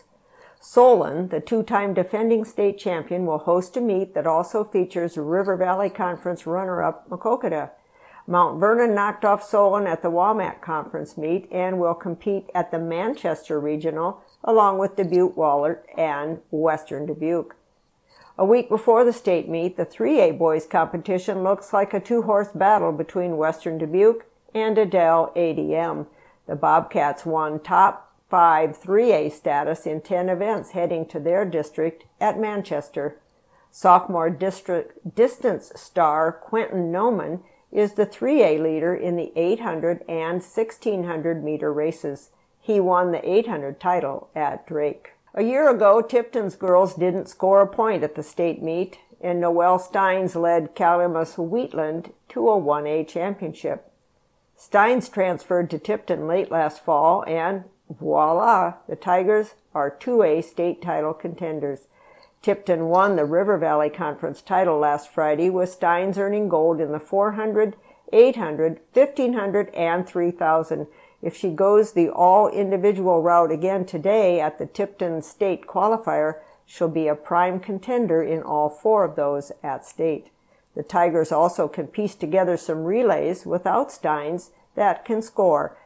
Solon, the 2-time defending state champion, will host a meet that also features River Valley Conference runner-up Maquoketa. Mount Vernon knocked off Solon at the WAMAC Conference meet and will compete at the Manchester Regional along with Dubuque-Wahlert and Western Dubuque. A week before the state meet, the 3A boys competition looks like a 2-horse battle between Western Dubuque and Adel ADM. The Bobcats won top 5 3A status in 10 events heading to their district at Manchester. Sophomore district distance star Quentin Noman is the 3A leader in the 800 and 1600 meter races. He won the 800 title at Drake. A year ago, Tipton's girls didn't score a point at the state meet, and Noelle Steins led Calamus Wheatland to a 1A championship. Steins transferred to Tipton late last fall, and voila, the Tigers are 2A state title contenders. Tipton won the River Valley Conference title last Friday, with Steins earning gold in the 400, 800, 1500, and 3000. If she goes the all-individual route again today at the Tipton State Qualifier, she'll be a prime contender in all 4 of those at state. The Tigers also can piece together some relays without Steins that can score,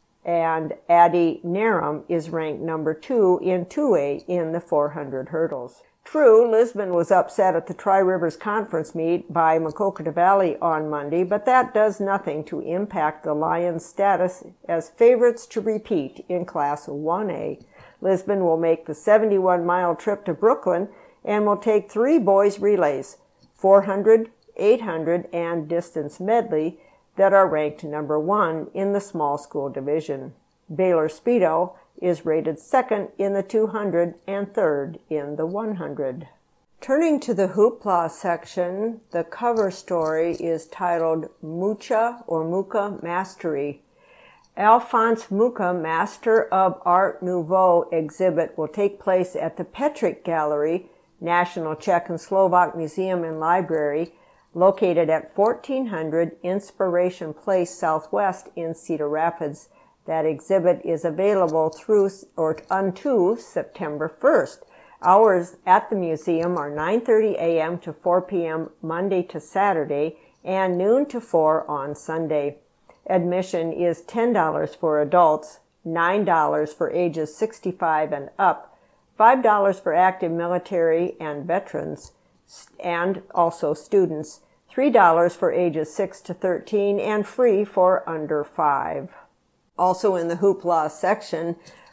and Addie Narum is ranked number 2 in 2A in the 400 hurdles. True, Lisbon was upset at the Tri-Rivers Conference meet by Maquoketa Valley on Monday, but that does nothing to impact the Lions' status as favorites to repeat in Class 1A. Lisbon will make the 71-mile trip to Brooklyn and will take 3 boys' relays. 400, 800, and distance medley that are ranked number 1 in the small school division. Baylor Speedo is rated 2nd in the 200 and 3rd in the 100. Turning to the Hoopla section, the cover story is titled Mucha or Mucha Mastery. Alphonse Mucha Master of Art Nouveau exhibit will take place at the Petric Gallery, National Czech and Slovak Museum and Library, located at 1400 Inspiration Place Southwest in Cedar Rapids. That exhibit is available unto September 1st. Hours at the museum are 9:30 a.m. to 4 p.m. Monday to Saturday and noon to 4 on Sunday. Admission is $10 for adults, $9 for ages 65 and up, $5 for active military and veterans, and also students, $3 for ages 6 to 13, and free for under 5. Also in the Hoopla section,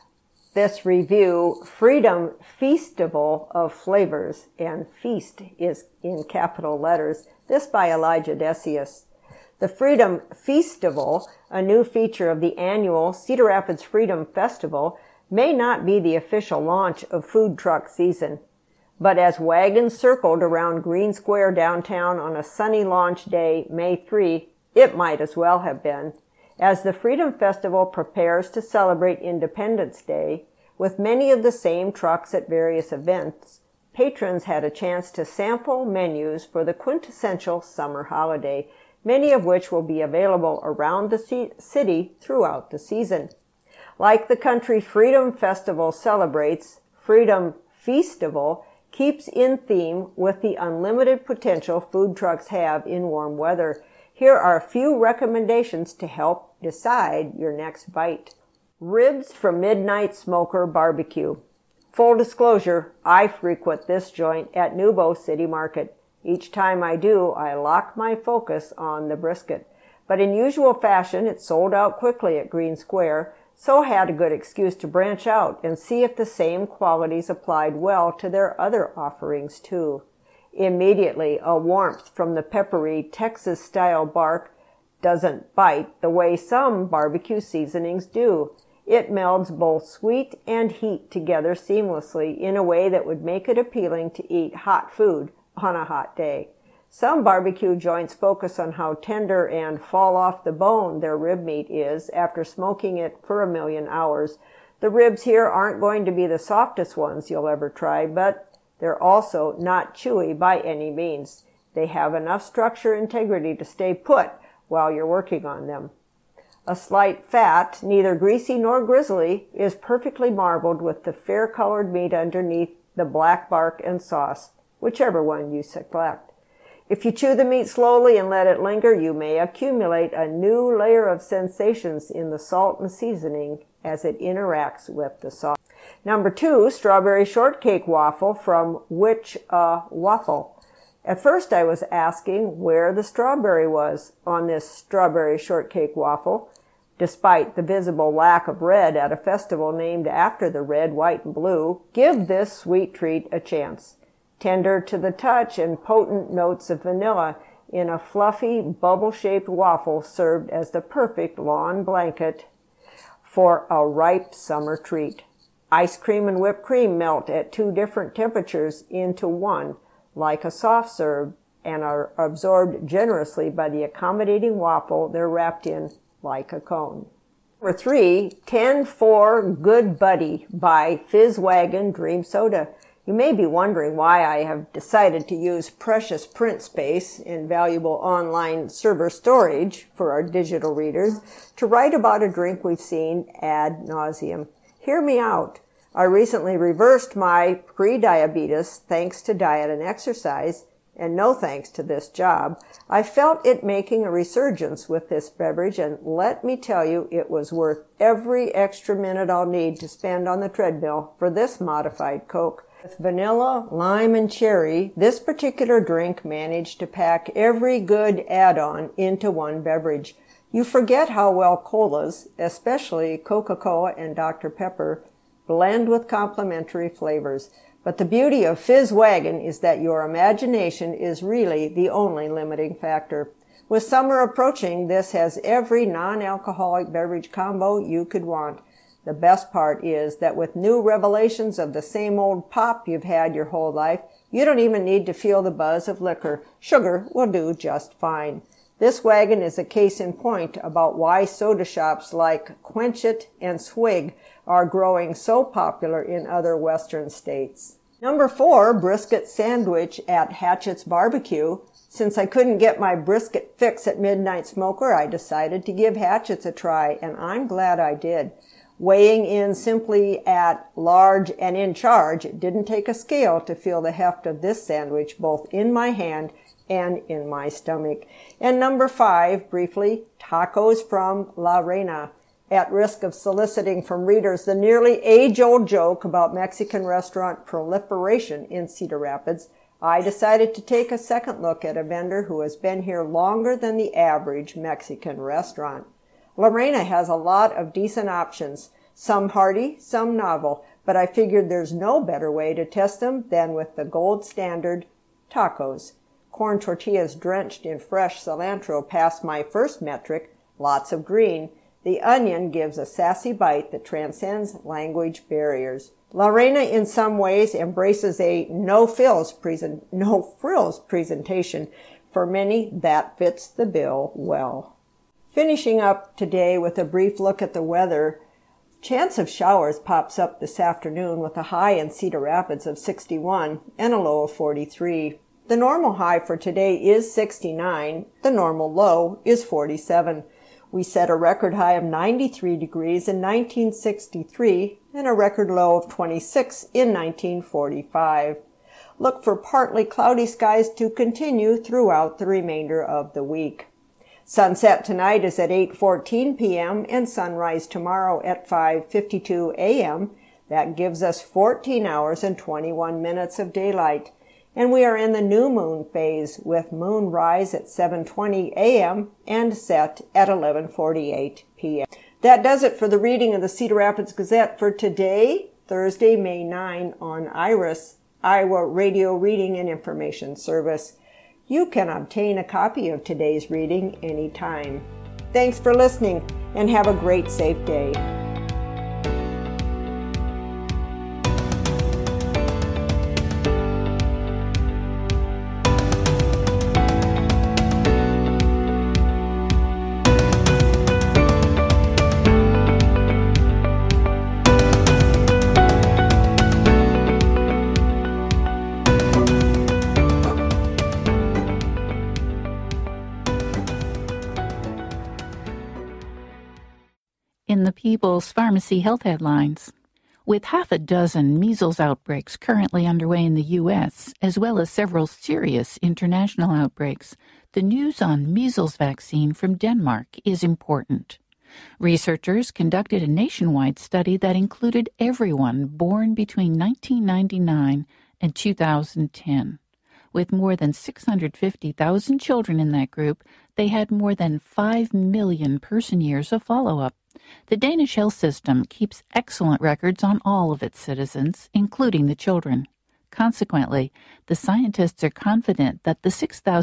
this review, Freedom Feastival of Flavors, and feast is in capital letters, this by Elijah Decius. The Freedom Feastival, a new feature of the annual Cedar Rapids Freedom Festival, may not be the official launch of food truck season, but as wagons circled around Green Square downtown on a sunny launch day, May 3, it might as well have been. As the Freedom Festival prepares to celebrate Independence Day, with many of the same trucks at various events, patrons had a chance to sample menus for the quintessential summer holiday, many of which will be available around the city throughout the season. Like the Country Freedom Festival celebrates, Freedom Feastival keeps in theme with the unlimited potential food trucks have in warm weather. Here are a few recommendations to help decide your next bite. Ribs from Midnight Smoker Barbecue. Full disclosure, I frequent this joint at Nubo City Market. Each time I do, I lock my focus on the brisket. But in usual fashion, it sold out quickly at Green Square, so I had a good excuse to branch out and see if the same qualities applied well to their other offerings too. Immediately, a warmth from the peppery Texas-style bark doesn't bite the way some barbecue seasonings do. It melds both sweet and heat together seamlessly in a way that would make it appealing to eat hot food on a hot day. Some barbecue joints focus on how tender and fall off the bone their rib meat is after smoking it for a million hours. The ribs here aren't going to be the softest ones you'll ever try, but they're also not chewy by any means. They have enough structure integrity to stay put while you're working on them. A slight fat, neither greasy nor grizzly, is perfectly marbled with the fair-colored meat underneath the black bark and sauce, whichever one you select. If you chew the meat slowly and let it linger, you may accumulate a new layer of sensations in the salt and seasoning as it interacts with the sauce. Number 2, strawberry shortcake waffle from Which Waffle. At first I was asking where the strawberry was on this strawberry shortcake waffle, despite the visible lack of red at a festival named after the red, white, and blue. Give this sweet treat a chance. Tender to the touch and potent notes of vanilla in a fluffy, bubble-shaped waffle served as the perfect lawn blanket for a ripe summer treat. Ice cream and whipped cream melt at 2 different temperatures into one, like a soft serve, and are absorbed generously by the accommodating waffle they're wrapped in like a cone. Number 3, 10-4 Good Buddy by Fizzwagon Dream Soda. You may be wondering why I have decided to use precious print space and valuable online server storage for our digital readers to write about a drink we've seen ad nauseum. Hear me out. I recently reversed my pre-diabetes thanks to diet and exercise, and no thanks to this job. I felt it making a resurgence with this beverage, and let me tell you, it was worth every extra minute I'll need to spend on the treadmill for this modified Coke. With vanilla, lime, and cherry, this particular drink managed to pack every good add-on into one beverage. You forget how well colas, especially Coca-Cola and Dr. Pepper, blend with complementary flavors. But the beauty of Fizz Wagon is that your imagination is really the only limiting factor. With summer approaching, this has every non-alcoholic beverage combo you could want. The best part is that with new revelations of the same old pop you've had your whole life, you don't even need to feel the buzz of liquor. Sugar will do just fine. This wagon is a case in point about why soda shops like Quench It and Swig are growing so popular in other western states. Number 4, brisket sandwich at Hatchett's Barbecue. Since I couldn't get my brisket fix at Midnight Smoker, I decided to give Hatchett's a try, and I'm glad I did. Weighing in simply at large and in charge, it didn't take a scale to feel the heft of this sandwich both in my hand and in my stomach. And number 5, briefly, tacos from La Reina. At risk of soliciting from readers the nearly age-old joke about Mexican restaurant proliferation in Cedar Rapids, I decided to take a second look at a vendor who has been here longer than the average Mexican restaurant. La Reina has a lot of decent options, some hearty, some novel, but I figured there's no better way to test them than with the gold standard tacos. Corn tortillas drenched in fresh cilantro pass my first metric, lots of green. The onion gives a sassy bite that transcends language barriers. La Reina in some ways embraces a no-frills presentation. For many, that fits the bill well. Finishing up today with a brief look at the weather, chance of showers pops up this afternoon with a high in Cedar Rapids of 61 and a low of 43. The normal high for today is 69. The normal low is 47. We set a record high of 93 degrees in 1963 and a record low of 26 in 1945. Look for partly cloudy skies to continue throughout the remainder of the week. Sunset tonight is at 8:14 p.m. and sunrise tomorrow at 5:52 a.m. That gives us 14 hours and 21 minutes of daylight. And we are in the new moon phase with moon rise at 7:20 a.m. and set at 11:48 p.m. That does it for the reading of the Cedar Rapids Gazette for today, Thursday, May 9, on IRIS, Iowa Radio Reading and Information Service. You can obtain a copy of today's reading anytime. Thanks for listening and have a great, safe day. In the People's Pharmacy Health Headlines, with half a dozen measles outbreaks currently underway in the U.S., as well as several serious international outbreaks, the news on measles vaccine from Denmark is important. Researchers conducted a nationwide study that included everyone born between 1999 and 2010. With more than 650,000 children in that group, they had more than 5 million person-years of follow-up. The Danish health system keeps excellent records on all of its citizens, including the children. Consequently, the scientists are confident that the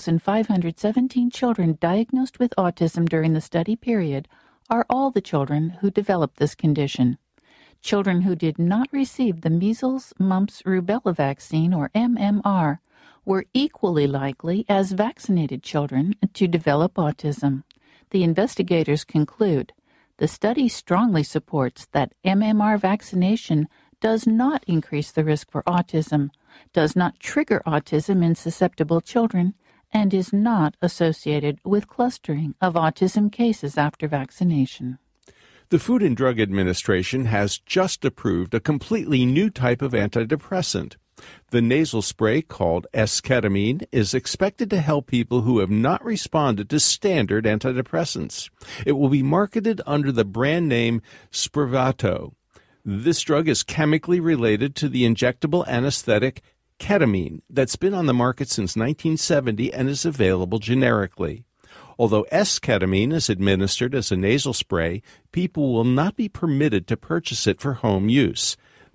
6,517 children diagnosed with autism during the study period are all the children who developed this condition. Children who did not receive the measles, mumps, rubella vaccine, or MMR, were equally likely as vaccinated children to develop autism. The investigators conclude the study strongly supports that MMR vaccination does not increase the risk for autism, does not trigger autism in susceptible children, and is not associated with clustering of autism cases after vaccination. The Food and Drug Administration has just approved a completely new type of antidepressant. The nasal spray, called esketamine, is expected to help people who have not responded to standard antidepressants. It will be marketed under the brand name Spravato. This drug is chemically related to the injectable anesthetic ketamine that's been on the market since 1970 and is available generically. Although esketamine is administered as a nasal spray, people will not be permitted to purchase it for home use.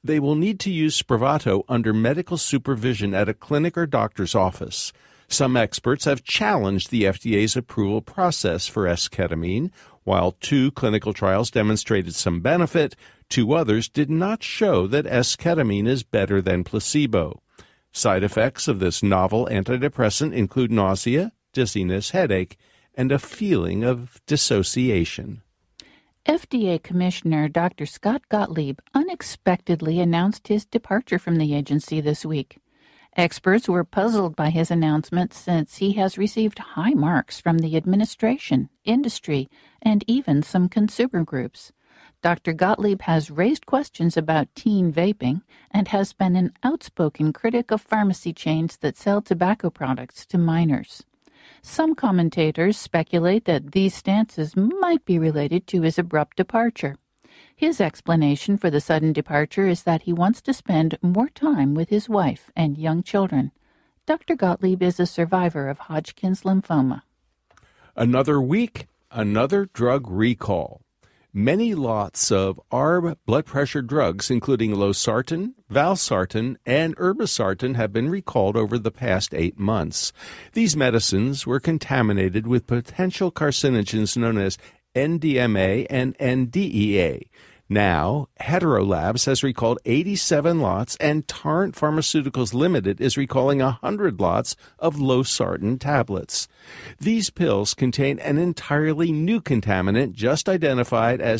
they will need to use Spravato under medical supervision at a clinic or doctor's office. Some experts have challenged the FDA's approval process for esketamine. While 2 clinical trials demonstrated some benefit, 2 others did not show that esketamine is better than placebo. Side effects of this novel antidepressant include nausea, dizziness, headache, and a feeling of dissociation. FDA Commissioner Dr. Scott Gottlieb unexpectedly announced his departure from the agency this week. Experts were puzzled by his announcement since he has received high marks from the administration, industry, and even some consumer groups. Dr. Gottlieb has raised questions about teen vaping and has been an outspoken critic of pharmacy chains that sell tobacco products to minors. Some commentators speculate that these stances might be related to his abrupt departure. His explanation for the sudden departure is that he wants to spend more time with his wife and young children. Dr. Gottlieb is a survivor of Hodgkin's lymphoma. Another week, another drug recall. Many lots of ARB blood pressure drugs, including losartan, valsartan, and irbesartan, have been recalled over the past 8 months. These medicines were contaminated with potential carcinogens known as NDMA and NDEA. Now, Hetero Labs has recalled 87 lots, and Torrent Pharmaceuticals Limited is recalling 100 lots of losartan tablets. These pills contain an entirely new contaminant just identified as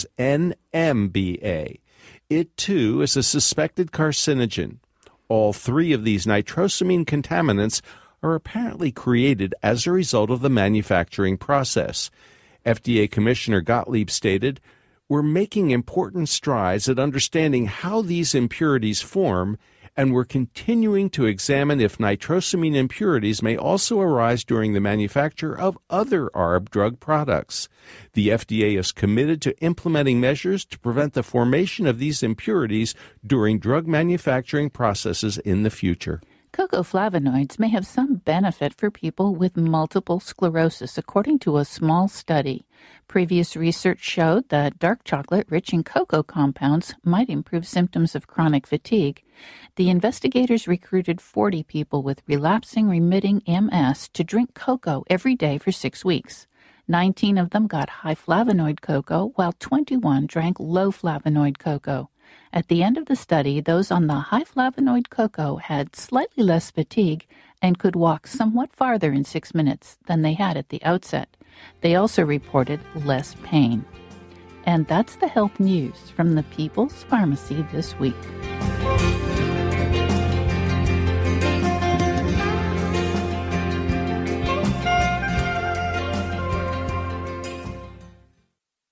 NMBA. It, too, is a suspected carcinogen. All 3 of these nitrosamine contaminants are apparently created as a result of the manufacturing process. FDA Commissioner Gottlieb stated, "We're making important strides at understanding how these impurities form, and we're continuing to examine if nitrosamine impurities may also arise during the manufacture of other ARB drug products. The FDA is committed to implementing measures to prevent the formation of these impurities during drug manufacturing processes in the future." Cocoa flavonoids may have some benefit for people with multiple sclerosis, according to a small study. Previous research showed that dark chocolate rich in cocoa compounds might improve symptoms of chronic fatigue. The investigators recruited 40 people with relapsing remitting MS to drink cocoa every day for 6 weeks. 19 of them got high flavonoid cocoa, while 21 drank low flavonoid cocoa. At the end of the study, those on the high flavonoid cocoa had slightly less fatigue and could walk somewhat farther in 6 minutes than they had at the outset. They also reported less pain. And that's the health news from the People's Pharmacy this week.